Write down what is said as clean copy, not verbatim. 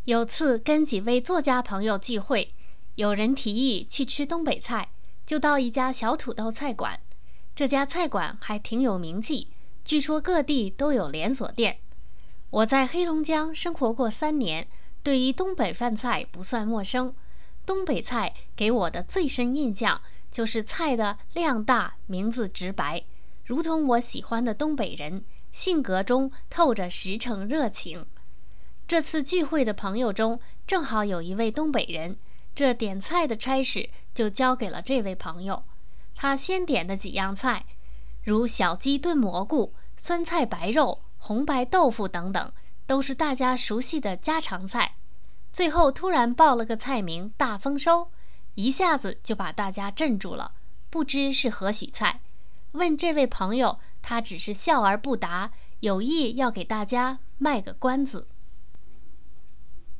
有次跟几位作家朋友聚会，有人提议去吃东北菜，就到一家小土豆菜馆。这家菜馆还挺有名气，据说各地都有连锁店。我在黑龙江生活过3年，对于东北饭菜不算陌生。东北菜给我的最深印象就是菜的量大，名字直白，如同我喜欢的东北人，性格中透着实诚热情。这次聚会的朋友中，正好有一位东北人，这点菜的差事就交给了这位朋友。他先点的几样菜，如小鸡炖蘑菇、酸菜白肉、红白豆腐等等，都是大家熟悉的家常菜。最后突然报了个菜名大丰收，一下子就把大家镇住了，不知是何许菜。问这位朋友，他只是笑而不答，有意要给大家卖个关子。